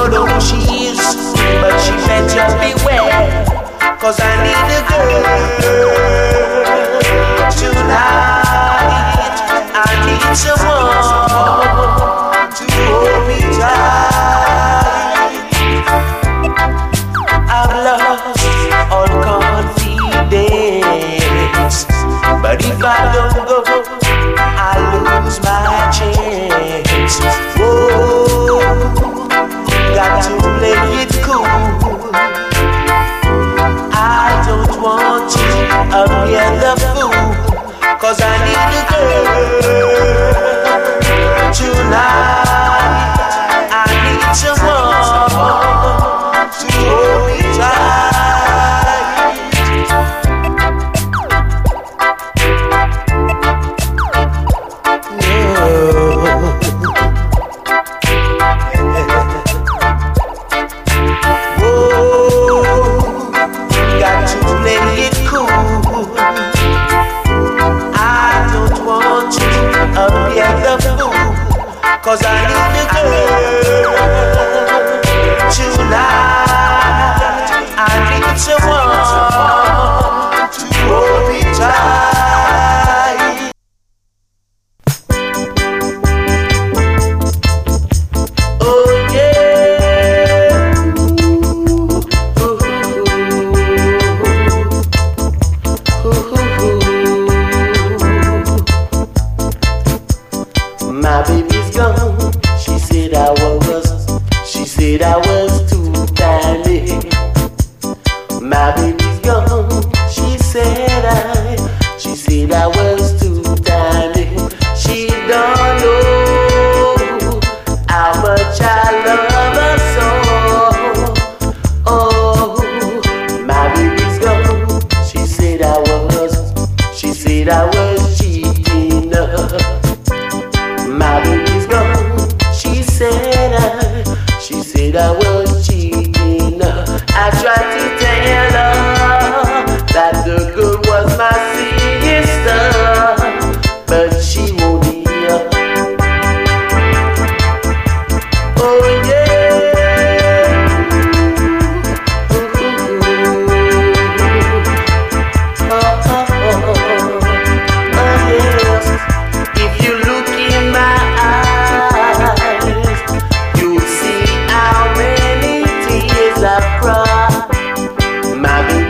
don't know who she is, but she better beware, 'cause I need a girl tonight. I need someone to hold me tight. I've lost all confidence, but if I don't go, I lose my chance. Whoa, got to play it cool. I don't want to appear the fool, 'cause I need a girl tonight. I need someone to hold me tight. Got to play it cool. I don't want to appear the fool, 'cause I need a girl tonight. I need someone to hold me tight. Oh yeah. My baby's gone. She said I was too tiny. My baby's gone. She said I was too tiny. She don't know how much I love her so. Oh, my baby's gone. She said I was cheating her. My baby's gone. She said I was cheating her. I tried to tell her that the girl was my sister, but she won't hear. Oh yeah. Oh yes. If you look in my eyes, you'll see how many tears I've cried. My baby